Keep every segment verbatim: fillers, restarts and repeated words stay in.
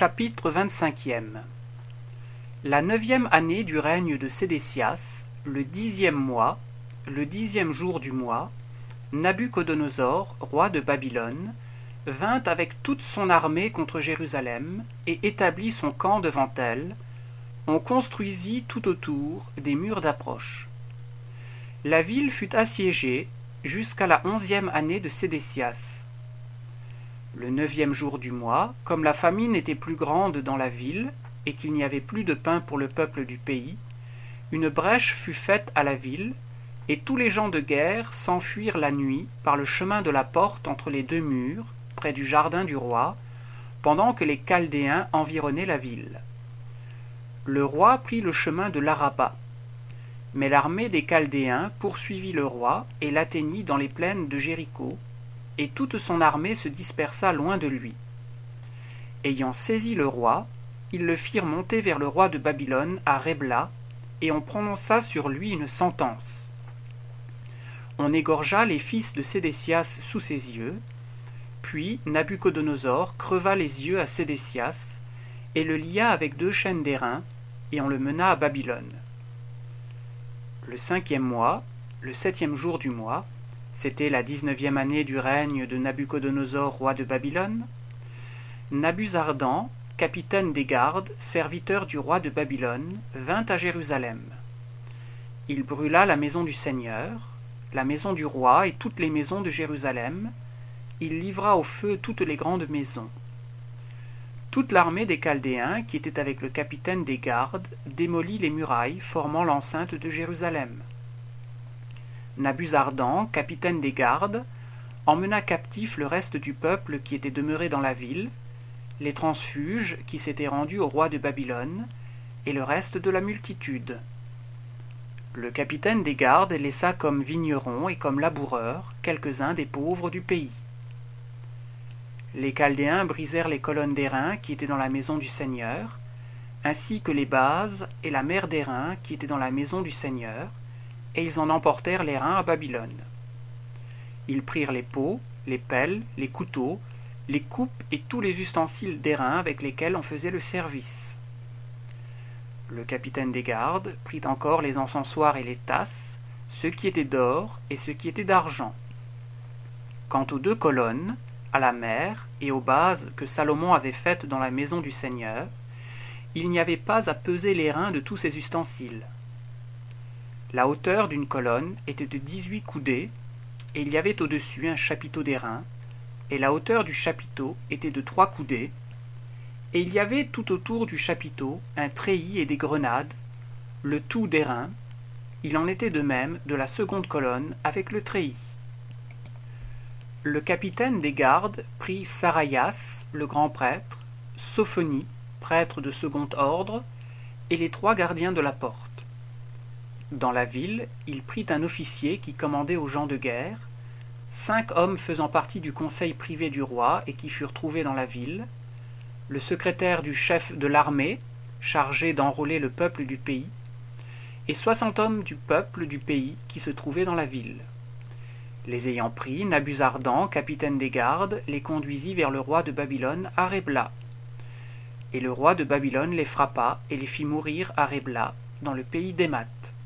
Chapitre vingt-cinquième. La neuvième année du règne de Sédécias, le dixième mois, le dixième jour du mois, Nabuchodonosor, roi de Babylone, vint avec toute son armée contre Jérusalem et établit son camp devant elle. On construisit tout autour des murs d'approche. La ville fut assiégée jusqu'à la onzième année de Sédécias. Le neuvième jour du mois, comme la famine était plus grande dans la ville et qu'il n'y avait plus de pain pour le peuple du pays, une brèche fut faite à la ville, et tous les gens de guerre s'enfuirent la nuit par le chemin de la porte entre les deux murs, près du jardin du roi, pendant que les Chaldéens environnaient la ville. Le roi prit le chemin de l'Araba. Mais l'armée des Chaldéens poursuivit le roi et l'atteignit dans les plaines de Jéricho, et toute son armée se dispersa loin de lui. Ayant saisi le roi, ils le firent monter vers le roi de Babylone à Rébla, et on prononça sur lui une sentence. On égorgea les fils de Sédécias sous ses yeux, puis Nabuchodonosor creva les yeux à Sédécias, et le lia avec deux chaînes d'airain, et on le mena à Babylone. Le cinquième mois, le septième jour du mois, c'était la dix-neuvième année du règne de Nabuchodonosor, roi de Babylone, Nabuzardan, capitaine des gardes, serviteur du roi de Babylone, vint à Jérusalem. Il brûla la maison du Seigneur, la maison du roi et toutes les maisons de Jérusalem. Il livra au feu toutes les grandes maisons. Toute l'armée des Chaldéens, qui était avec le capitaine des gardes, démolit les murailles formant l'enceinte de Jérusalem. Nabuzardan, capitaine des gardes, emmena captif le reste du peuple qui était demeuré dans la ville, les transfuges qui s'étaient rendus au roi de Babylone, et le reste de la multitude. Le capitaine des gardes laissa comme vignerons et comme laboureurs quelques-uns des pauvres du pays. Les Chaldéens brisèrent les colonnes d'airain qui étaient dans la maison du Seigneur, ainsi que les bases et la mer d'airain qui étaient dans la maison du Seigneur, et ils en emportèrent l'airain à Babylone. Ils prirent les pots, les pelles, les couteaux, les coupes et tous les ustensiles d'airain avec lesquels on faisait le service. Le capitaine des gardes prit encore les encensoirs et les tasses, ceux qui étaient d'or et ceux qui étaient d'argent. Quant aux deux colonnes, à la mer et aux bases que Salomon avait faites dans la maison du Seigneur, il n'y avait pas à peser l'airain de tous ces ustensiles. La hauteur d'une colonne était de dix-huit coudées, et il y avait au-dessus un chapiteau d'airain, et la hauteur du chapiteau était de trois coudées, et il y avait tout autour du chapiteau un treillis et des grenades, le tout d'airain. Il en était de même de la seconde colonne avec le treillis. Le capitaine des gardes prit Sarayas, le grand prêtre, Sophonie, prêtre de second ordre, et les trois gardiens de la porte. Dans la ville, il prit un officier qui commandait aux gens de guerre, cinq hommes faisant partie du conseil privé du roi et qui furent trouvés dans la ville, le secrétaire du chef de l'armée, chargé d'enrôler le peuple du pays, et soixante hommes du peuple du pays qui se trouvaient dans la ville. Les ayant pris, Nabuzardan, capitaine des gardes, les conduisit vers le roi de Babylone à Rébla. Et le roi de Babylone les frappa et les fit mourir à Rébla, dans le pays d'Émat.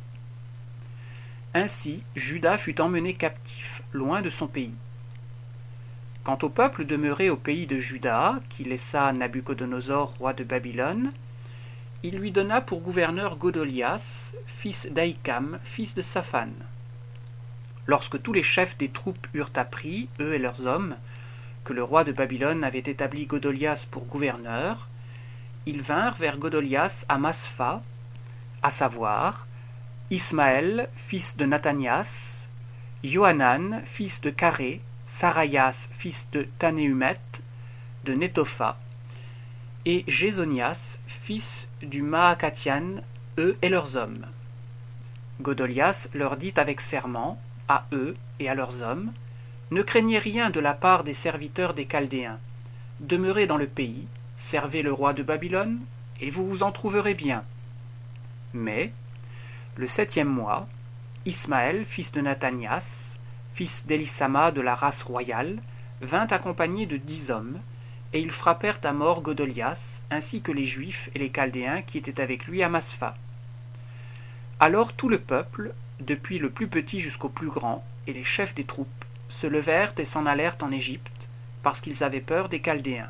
Ainsi, Juda fut emmené captif, loin de son pays. Quant au peuple demeuré au pays de Juda, qui laissa Nabuchodonosor, roi de Babylone, il lui donna pour gouverneur Godolias, fils d'Aïkam, fils de Saphan. Lorsque tous les chefs des troupes eurent appris, eux et leurs hommes, que le roi de Babylone avait établi Godolias pour gouverneur, ils vinrent vers Godolias à Maspha, à savoir Ismaël, fils de Nathanias, Johanan, fils de Caré, Sarayas, fils de Tanéhumet, de Netopha, et Jésonias, fils du Maacathian, eux et leurs hommes. Godolias leur dit avec serment, à eux et à leurs hommes, « Ne craignez rien de la part des serviteurs des Chaldéens. Demeurez dans le pays, servez le roi de Babylone, et vous vous en trouverez bien. » Mais, le septième mois, Ismaël, fils de Nathanias, fils d'Élissama de la race royale, vint accompagné de dix hommes, et ils frappèrent à mort Godolias, ainsi que les Juifs et les Chaldéens qui étaient avec lui à Maspha. Alors tout le peuple, depuis le plus petit jusqu'au plus grand, et les chefs des troupes, se levèrent et s'en allèrent en Égypte, parce qu'ils avaient peur des Chaldéens.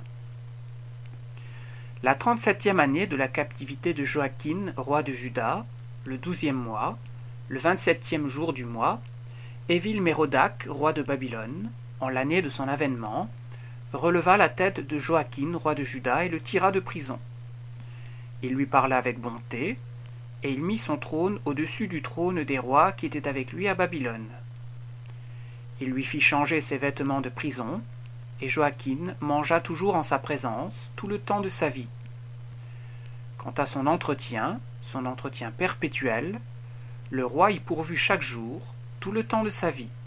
La trente-septième année de la captivité de Joachim, roi de Juda, le douzième mois, le vingt-septième jour du mois, Évil-Mérodach, roi de Babylone, en l'année de son avènement, releva la tête de Joachim, roi de Juda, et le tira de prison. Il lui parla avec bonté, et il mit son trône au-dessus du trône des rois qui étaient avec lui à Babylone. Il lui fit changer ses vêtements de prison, et Joachim mangea toujours en sa présence tout le temps de sa vie. Quant à son entretien, son entretien perpétuel, le roi y pourvut chaque jour, tout le temps de sa vie.